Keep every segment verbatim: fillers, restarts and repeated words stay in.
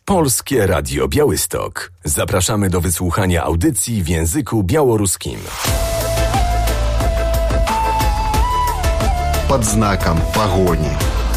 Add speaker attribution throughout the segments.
Speaker 1: Polskie Radio Białystok. Zapraszamy do wysłuchania audycji w języku białoruskim.
Speaker 2: Pod znakiem pogoni.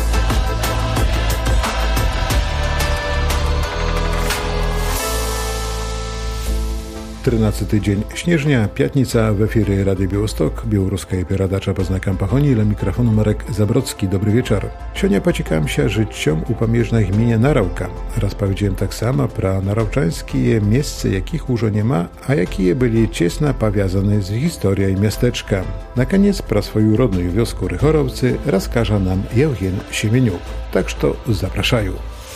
Speaker 3: тринадцатый dzień śnieżnia, piatnica, w efirze Radio Białystok, białoruska передача pod znakiem pogoni, dla mikrofonu Marek Zabrocki. Dobry wieczór. Сегодня почекаем się życiom upamiętna gminie Narawka. Rozpowiedziałem tak samo про narawczańskie miejsce, jakich już nie ma, a jakie byli ciasno powiązane z historią miasteczka. Na koniec про swoją rodną wioskę Rychorowcy rozkaże nam Eugen Siemieniuk. Tak że zapraszają.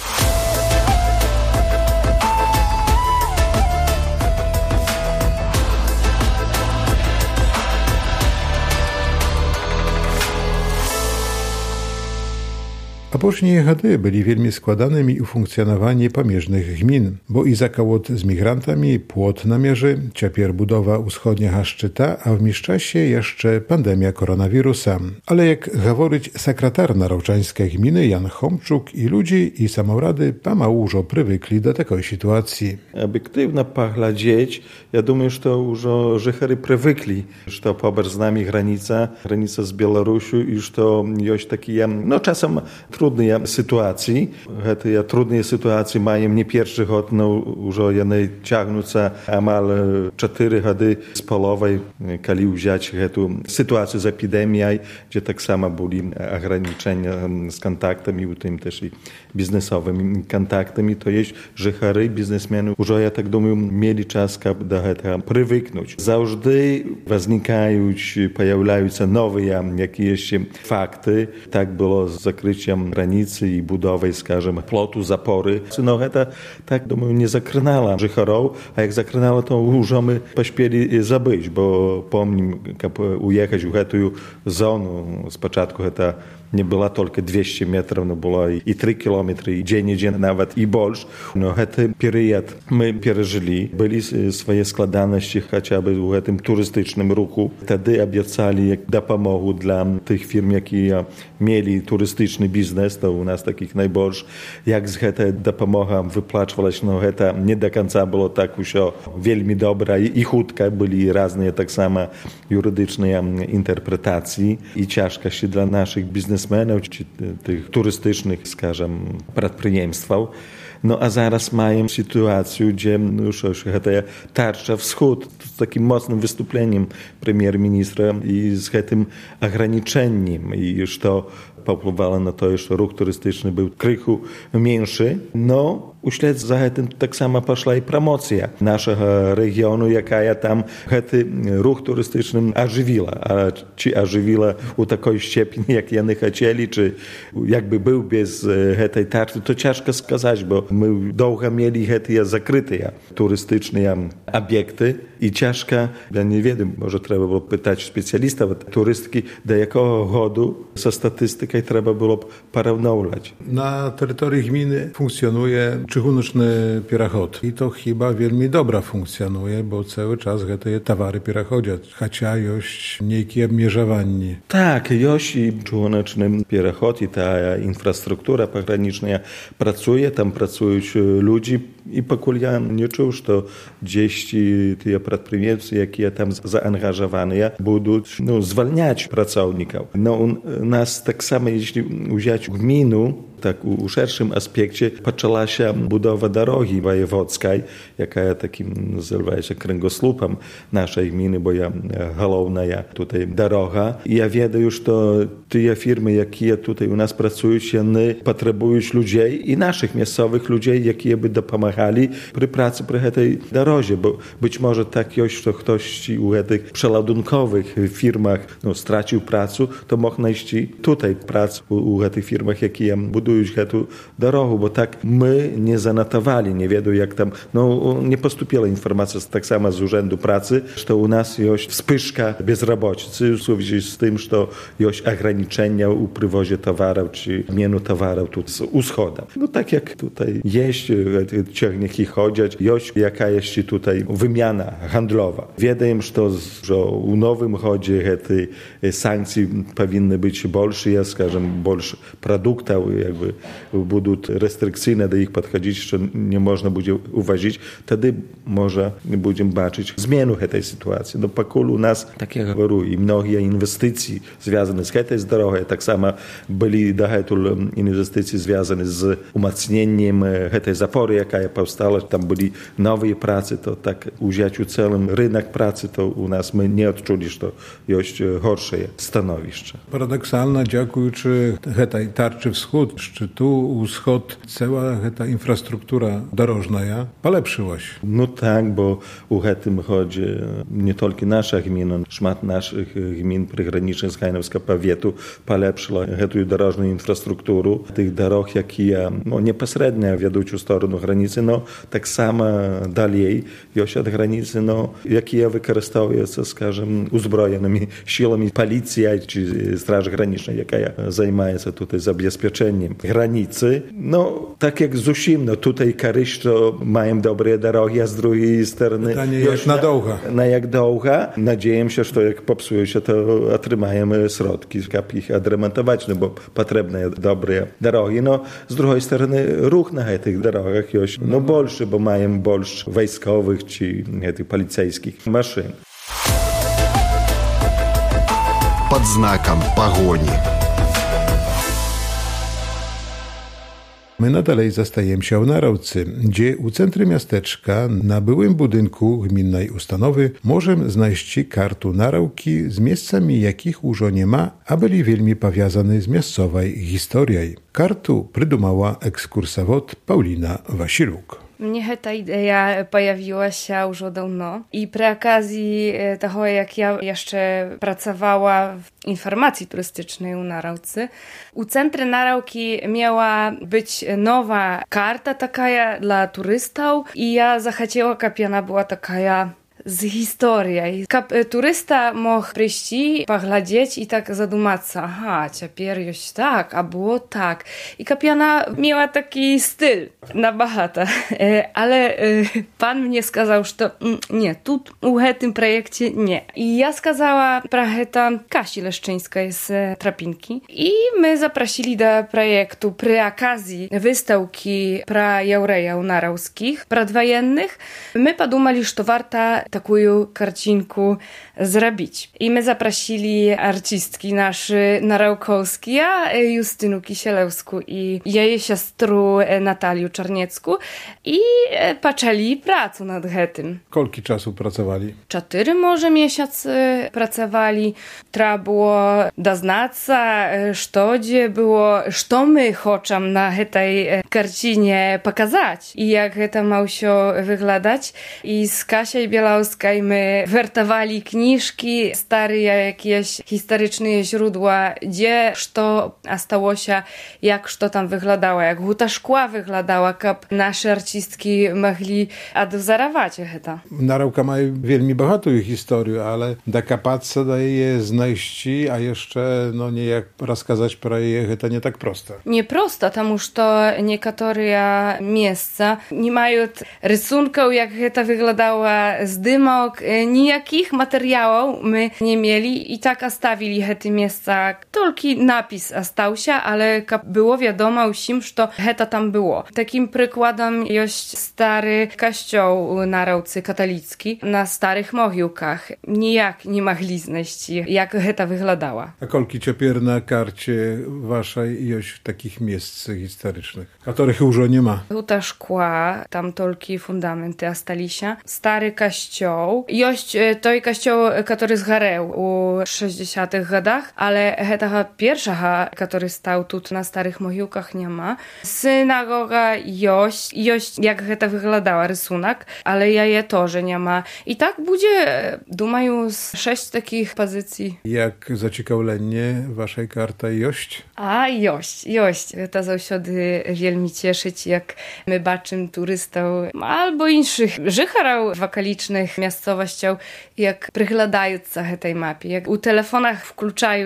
Speaker 3: Apóźniej gody byli wielmi składanymi u funkcjonowanie pamiężnych gmin, bo i zakałot z migrantami, płot na mierzy, ciapier budowa wschodniego szczyta, a w mieszczasie jeszcze pandemia koronawirusa. Ale jak говорить sekretar narawczańskiej gminy Jan Chomczuk i ludzi i samorady pomału przywykli do takiej sytuacji.
Speaker 4: Obiektywnie poglądać, ja думаю, że już żychery przywykli, że pober z nami granica, granica z Białorusią i że jest takie, no czasem trudnej sytuacji. Te trudne sytuacje mają nie pierwszy rok, no już one ciągną się amal cztery gody z polowej, kiedy wziąć tę sytuację z epidemią, gdzie tak samo byli ograniczenia z kontaktami, u tym też i biznesowymi kontaktami, to jest, że chary biznesmeni już, ja tak думаю, mieli czas, aby do tego przywyknąć. Zawsze wznikają, pojawiają się nowe jakieś fakty. Tak było z zakryciem granicy i budową, skażem, plotu, zapory. No to, tak думаю, nie zakrynała żychorów, a jak zakrynała, to już my pośpieli zabyć, bo pomnim, jak ujechać w tę zonę, z początku to nie była tylko dwieście metrów, no było i trzy kilometry, i dzień, dzień nawet i больше. No ten period my przeżyli, byli swoje składanności chociażby w tym turystycznym ruchu. Wtedy obiecali, jak dopomogą dla tych firm, jakie mieli turystyczny biznes, to u nas takich najbardziej, jak z tej dopomogi wypłacać, no to nie do końca było tak już wielmi dobra i, i chudka, byli różne tak samo jurydyczne interpretacje i ciężko się dla naszych biznesmenów czy tych turystycznych, skażem, przedsiębiorstw. No a zaraz mają sytuację, gdzie już ta tarcza wschód z takim mocnym wystąpieniem premier-ministra i z tym ograniczeniem i już to popływało na to, że ruch turystyczny był krychu mniejszy. No, uśled za tym tak samo poszła i promocja naszego regionu, jaka tam ten ruch turystyczny ożywiła. A czy ożywiła u takiej stopni, jak oni chcieli, czy jakby był bez tej tarczy, to ciężko skazać, bo my długo mieli te zakryte turystyczne obiekty i ciężko, ja nie wiem, może trzeba było pytać specjalistów turystyki, do jakiego godu ze statystyką trzeba było porównywać.
Speaker 3: Na terytorium gminy funkcjonuje czechuneczny pierachod i to chyba wielmi dobra funkcjonuje, bo cały czas te towary pierachodzą, chociaż jest niejakie obmierzowanie.
Speaker 4: Tak, jest i czechuneczny pierachod i ta infrastruktura pograniczna pracuje, tam pracują ludzie i póki ja nie czuł, że gdzieś te przedsiębiorcy, jakie tam zaangażowane, będą no, zwalniać pracowników. No u nas tak samo, jeśli wziąć gminę, tak u, u szerszym aspekcie zaczęła się budowa drogi wojewódzkiej, jaka takim nazywa się kręgosłupem naszej gminy, bo ja główna tutaj droga. I ja wiem już, to te firmy, jakie tutaj u nas pracują, one potrzebują ludzi i naszych miejscowych ludzi, jakie by dopomagali przy pracy przy tej drodze, bo być może tak jest, że ktoś u tych przeładunkowych firmach no, stracił pracę, to mógł znaleźć tutaj pracę u, u tych firmach, jakie budują tę drogę, bo tak my nie zanotowali, nie wiedzą jak tam, no nie postąpiła informacja tak samo z Urzędu Pracy, że u nas jest wspyszka bezrobocy, w związku z tym, że jest ograniczenia u przywozie towarów czy mienu towarów tu z wschodu. No tak jak tutaj jest, ciągniki chodzić, jest jakaś tutaj wymiana handlowa. Wiedajem, że, że u nowym chodzie tej sankcji powinny być больше, ja скажем, больше produktów, jakby będą restrykcyjne do ich podchodzić, że nie można będzie uważać, wtedy może będziemy baczyć zmianu tej sytuacji. No pakul u nas, tak jak говорю, i mnogie inwestycje związane z tej drogą, tak samo byli do tej inwestycji związane z umacnieniem tej zapory, jaka powstała, tam byli nowe prace, to tak uzięciu całym rynek pracy, to u nas my nie odczuli, że to jest gorsze stanowisko.
Speaker 3: Paradoksalna, dziękujący tej tarczy wschód, szczytu wschód, cała ta infrastruktura drożna polepszyła się.
Speaker 4: No tak, bo u tym chodzi nie tylko nasza gmina, szmat naszych gmin przygranicznych z Hajnowska Powietu polepszyła tę drożną infrastrukturę tych dróg, jakie no, niepośrednio wiedzą w stronę granicy, no tak samo dalej jest od granicy, no jakie wykorzystuje się, скажем, uzbrojonymi siłami policja czy Straż Granicznej, jaka zajmuje się tutaj zabezpieczeniem granicy. No tak jak z usim, no tutaj korzyść, to mają dobre drogi, a z drugiej strony
Speaker 3: pytanie jak na długo.
Speaker 4: Na jak długo. Nadzieję się, że to jak popsują się, to otrzymajemy środki, żeby ich odremontować, no bo potrzebne dobre drogi. No z drugiej strony ruch na tych drogach jest no больше, bo mają больше wojskowych czy tych policyjskich maszyn.
Speaker 2: Pod znakiem pogoni.
Speaker 3: My nadalej zastajemy się w Narawcy, gdzie u centrum miasteczka na byłym budynku gminnej ustanowy możemy znaleźć kartu Narawki z miejscami, jakich już nie ma, a byli wielmi powiązane z miejscowej historią. Kartu przydumała ekskursowod Paulina Wasiluk.
Speaker 5: Mnie ta idea pojawiła się już dawno i przy okazji tego, jak ja jeszcze pracowała w informacji turystycznej u Narawcy, u centrum Narawki miała być nowa karta taka dla turystów i ja zachciała, żeby ona była taka z historii. Kap turysta mógł przyjść, poglądać i tak zadumać, aha, teraz jest tak, a było tak. I kapiana miała taki styl na bahata. Ale pan mnie skazał, że to nie, tu u tym projekcie nie. I ja skazała praheta Kasi Leszczyńska z Trapinki i my zaprosili do projektu przy okazji wystawki pra jaureja narawskich, predwojennych. My podumali, że to warto taką karcinku zrobić. I my zaprosili artystki nasze narawkowskie, Justynu Kisielewską i jej siostrę Natalię Czarniecką i zaczęli pracę nad tym.
Speaker 3: Kolki czasu pracowali?
Speaker 5: Cztery może miesiące pracowali. Trzeba było doznać, co gdzie było, co my chcemy na tej karcinie pokazać i jak to ma się wyglądać. I z Kasią Bielawską my wertowali kniżki, stare jakieś historyczne źródła, gdzie co stało się, jak to tam wyglądało, jak huta szkła wyglądała, żeby nasze artystki mogli odwzorować to.
Speaker 3: Narawka ma wielmi bogatą historię, ale da kapatce daje je znaleźć, a jeszcze no nie jak rozkazać prawie to nie tak proste.
Speaker 5: Nie prosto, tam już to niektóre miejsca nie mają rysunków, jak to wyglądało z dymok, nijakich materiałów my nie mieli i tak ostawili te miejsca. Tylko napis ostał się, ale było wiadomo usim, że to heta tam było. Takim przykładem jest stary kościół na Narawcy katolicki na starych mogiłkach. Nijak nie mogli znaleźć, jak heta wyglądała.
Speaker 3: A kolki ciepier na karcie waszej jest takich miejsc historycznych, których już nie ma?
Speaker 5: Huta szkła, tam tylko fundamenty ostali się. Stary kościół. Jest to kościół, który zgarał u sześćdziesiątych latach, ale heta pierwsza, który stał tu na starych mogiłkach, nie ma. Synagoga jest, jest jak heta wyglądała rysunek, ale ja je też nie ma. I tak będzie, думаю, z sześć takich pozycji.
Speaker 3: Jak zaciekawienie waszej karty jest?
Speaker 5: A, jest, jest. To zawsze wielmi cieszyć, jak my baczymy turystów albo innych życharów w okolicznych różnych miejscowościach, jak przyglądają się tej mapie, jak u telefonach wkluczają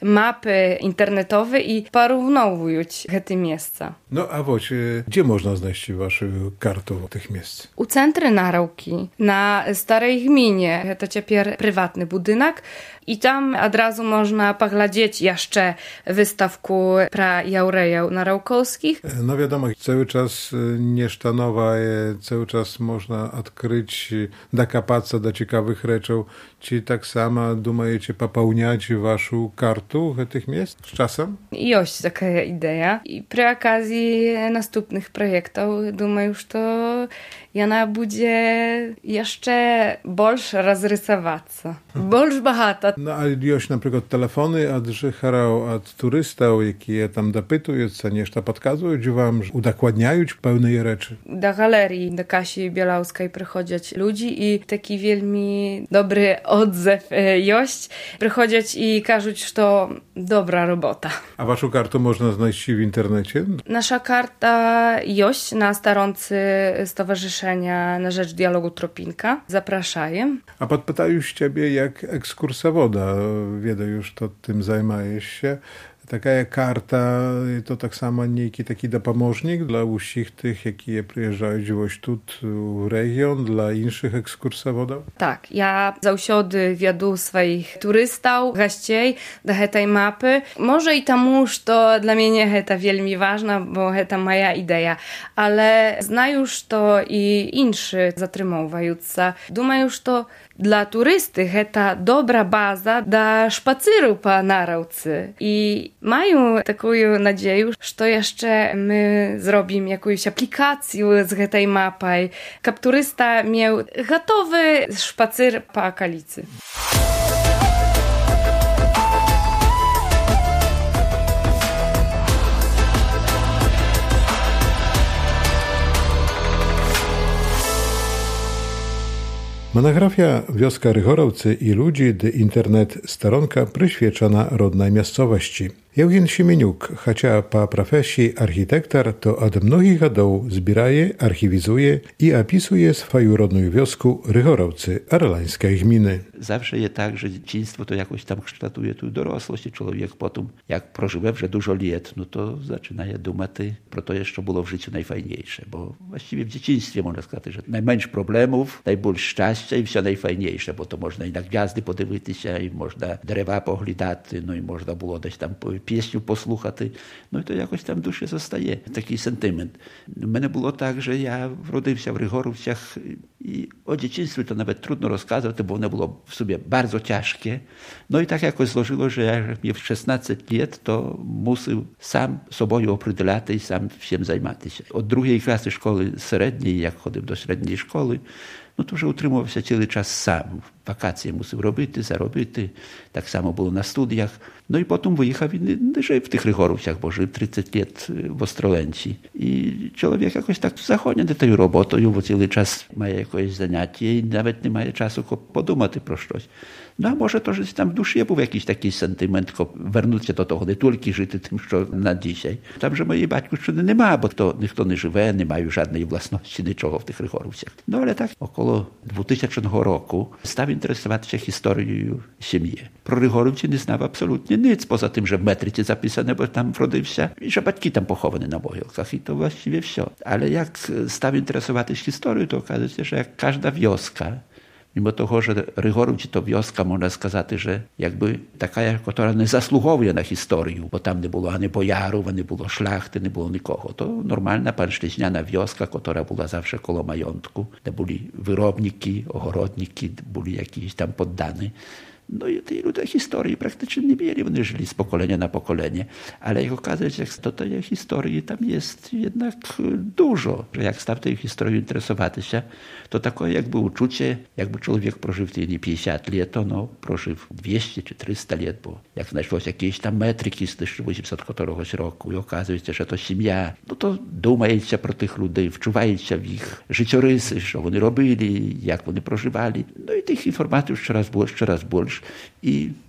Speaker 5: mapy internetowe i porównują te miejsca.
Speaker 3: No a woć, gdzie można znaleźć waszą kartę tych miejsc?
Speaker 5: U Centry Narauki na Starej Gminie, to teraz prywatny budynek i tam od razu można poglądać jeszcze wystawku pra jaurejew naraukowskich.
Speaker 3: No wiadomo, cały czas niesztanowa, cały czas można odkryć, dokapаться do ciekawych rzeczy. Czy tak samo думаете popełniać waszą kartę tych miejsc z czasem?
Speaker 5: Jest taka idea. I przy okazji następnych projektów, думаю, że ona będzie jeszcze больше rozrysować. Больше багато.
Speaker 3: No a jest na przykład telefony od Życharów, od turystów, jakie tam dopytują, co jeszcze podkazują wam, udokładniają pełne rzeczy?
Speaker 5: Do galerii, do Kasi Bielawskiej przychodzą ludzie i taki wielmi dobry odzew jest. Przychodzą i każą, że to dobra robota.
Speaker 3: A waszą kartę można znaleźć w internecie?
Speaker 5: Nasza karta jest na stronce Stowarzyszenia na rzecz Dialogu Tropinka. Zapraszaję.
Speaker 3: A podpytają z ciebie jak ekskursowoda, wiedzą już, to tym zajmujesz się. Taka karta to tak samo niejaki taki dopomóżnik dla wszystkich tych, jakie przyjeżdżają gdzieś tu w region, dla innych ekskursowodów?
Speaker 5: Tak, ja zawsze wiadu swoich turystów, gości do tej mapy. Może i tamuż to dla mnie to wielmi ważne, bo to moja idea, ale znają już to i inni zatrzymujący. Думаю, że dla turysty to dobra baza do szpaceru po Narauce i mają taką nadzieję, że jeszcze my zrobimy jakąś aplikację z tej mapy, żeby turysta miał gotowy szpacer po okolicy.
Speaker 3: Monografia Wioska Rychorowcy i ludzi d internet stronka przyświecona rodnej miejscowości. Eugen Siemieniuk, chociaż po profesji architektar, to od mnogich lat zbieraje, archiwizuje i opisuje swoją rodną wioskę Rychorowcy Arlańskiej gminy.
Speaker 6: Zawsze jest tak, że dzieciństwo to jakoś tam kształtuje tu dorosłość i człowiek potem, jak prożywa że dużo lat, no to zaczyna думać pro to jeszcze było w życiu najfajniejsze, bo właściwie w dzieciństwie można сказать, że najmniejsze problemów, najbольше szczęścia i все najfajniejsze, bo to można i na gwiazdy podивитися, i można drzewa poglądać, no i można było dać tam pieśniu posłuchати. No i to jakoś tam w duszy zostaje. Taki sentyment. У мене було так, że ja wrodziłся w Rychorowcach i o dzieciństwie to nawet trudno rozkazać, bo ono było w sobie bardzo ciężkie. No i tak jakoś złożyło, że jak mnie w szesnaست lat, to musiał sam sobою определяти i sam всім займатися. Od drugiej klasy szkoły średniej, jak chodził do średniej szkoły, no to вже утримувався цілий час сам. Wakacje musiał robić, zarobić. Tak samo było na studiach. No i potem wyjechał i żył w tych Rychorowcach, bo żył trzydzieści lat w Ostrolęci. I człowiek jakoś tak zachodzi do tej roboty, bo cały czas ma jakieś zajęcie i nawet nie ma czasu podumać pro coś. No a może to, że tam w duszy był jakiś taki sentyment, wrócić się do tego, nie tylko żyć tym, co na dzisiaj. Tam, że mojej батьківщини нема, bo to ніхто не живе, не маю żadnej własności, niczego w tych Rychorowcach. No ale tak około dwutysięcznego roku stał interesować się historią ziemi. Pro Rychorowcy nie znał absolutnie nic, poza tym, że w metryce zapisane, bo tam wrodziłся i że batki tam pochowane na mogilkach i to właściwie wszystko. Ale jak stał interesować się historią, to okazało się, że jak każda wioska, mimo tego, że Rychorowcy to wioska, można сказать, że jakby taka, która nie zasługuje na historię, bo tam nie było ani bojarów, nie było szlachty, nie było nikogo. To normalna pańszczyźniana wioska, która była zawsze koło majątku, gdzie byli wyrobniki, ogrodniki, byli jakieś tam poddani. No i tej ludzie historii praktycznie nie mieli, oni żyli z pokolenia na pokolenie, ale jak okazuje się, to tej historii tam jest jednak dużo, że jak stał tej historią interesować się, to takie jakby uczucie, jakby człowiek prożył tej nie pięćdziesiąt lat, to no prożył dwieście czy trzysta lat, bo jak znalazło się jakieś tam metryki z tysiąc osiemset któregoś roku i okazuje się, że to ziemia, no to думаете pro tych ludzi, wczuwacie w ich życiorysy, co oni robili, jak oni prożywali, no i tych informacji już coraz больше, coraz больше. I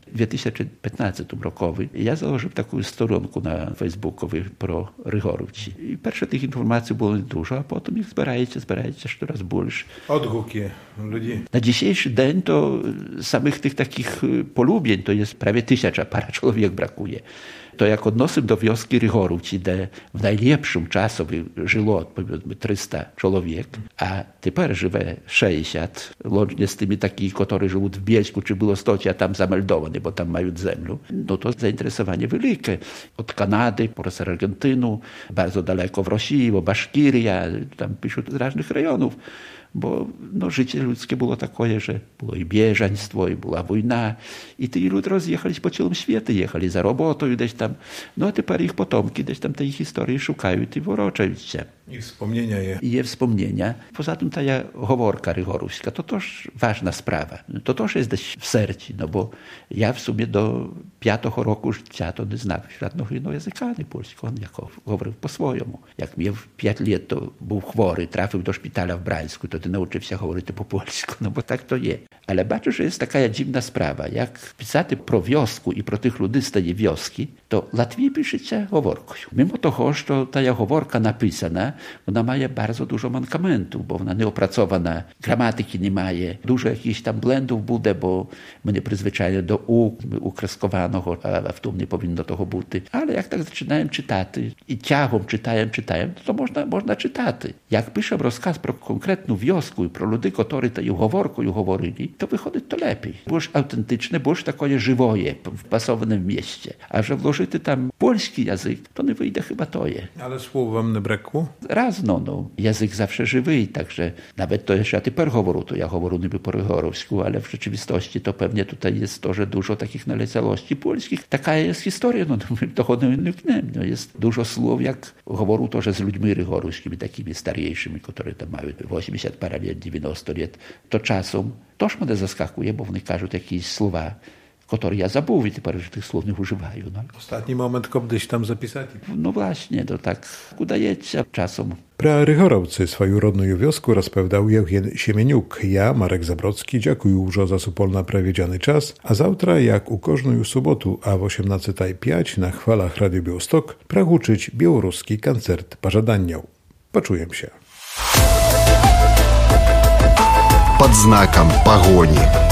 Speaker 6: W dwa tysiące piętnastym roku ja założyłem taką stronkę na Facebooku pro Rychorówci. I pierwsze tych informacji było dużo, a potem ich zbierajcie, zbierajcie coraz больше.
Speaker 3: Odgłuki ludzi.
Speaker 6: Na dzisiejszy dzień to samych tych takich polubień to jest prawie tysiąca, para człowiek brakuje. To jak odnosym do wioski Rychorówci, gdzie w najlepszym czasie żyło powiedzmy trzysta człowiek, a teraz żywe sześćdziesiąt, łącznie z tymi takimi, którzy żyją w Bielsku, czy było sto, a tam zameldowane, bo tam mają ziemię, no to zainteresowanie wielkie. Od Kanady, przez Argentynę, bardzo daleko w Rosji, bo Baszkiria, tam piszą z różnych rejonów. Bo no, życie ludzkie było takie, że było i bieżeństwo, i była wojna. I ci ludzie rozjechali po całym świecie, jechali za robotą gdzieś tam. No a teraz ich potomki gdzieś tam tej historii szukają i wroczają się.
Speaker 3: I wspomnienia je.
Speaker 6: I je wspomnienia. Poza tym ta howorka rychorówska, to też ważna sprawa. To też jest gdzieś w sercu, no bo ja w sumie do piątego roku życia to nie znałem żadnego innego języka polskiego. On jako mówił po swojemu. Jak miał pięć lat, to był chory, trafił do szpitala w Brańsku, to ty nauczył się mówić po polsku, no bo tak to jest. Ale baczę, że jest taka dziwna sprawa. Jak pisati pro wiosku i pro tych ludzi z tej wioski, to łatwiej piszecie howorką. Mimo toho, że ta howorka napisana, ona ma bardzo dużo mankamentów, bo ona nieopracowana, gramatyki nie ma, dużo jakichś tam błędów bude, bo my nie przyzwyczajeni do u, ukreskowanego, a w tym nie powinno toho być. Ale jak tak zaczynałem czytać i ciachom czytałem, czytałem, to można, można czytać. Jak piszę rozkaz pro konkretną wiosku i pro ludzi, którzy tę howorką говорили, to wychodzi to lepiej. Boż autentyczne, boż takie żywoje, wpasowane w mieście. A że włożyty tam polski język, to nie wyjdzie chyba to je.
Speaker 3: Ale słów wam nie brakło?
Speaker 6: Razno, no. Język zawsze żywy, także nawet to jeszcze ja typer говорю, to ja говорю niby po rychorowsku, ale w rzeczywistości to pewnie tutaj jest to, że dużo takich naleciałości polskich. Taka jest historia, no to no, jest dużo słów, jak говорю to, że z ludźmi rychorowskimi, takimi starszymi, które tam mają osiemdziesiąt parę lat, dziewięćdziesiąt lat, to czasem też mnie zaskakuje, bo oni każą jakieś słowa, które ja zabuł i teraz, że tych słów nie używają. No.
Speaker 3: Ostatni moment, kiedyś tam zapisali.
Speaker 6: No właśnie, to tak udajecie czasem.
Speaker 3: Pra Rychorowcy swoją rodną wiosku rozpowiadał Eugen Siemieniuk. Ja, Marek Zabrocki, dziękuję już za supolna prawiedziany czas, a zawtra, jak u każdą sobotu, a w osiemnastej pięć na chwalach Radio Białystok, prahuczyć białoruski koncert pożadaniał. Poczuję się.
Speaker 2: Под знаком погони.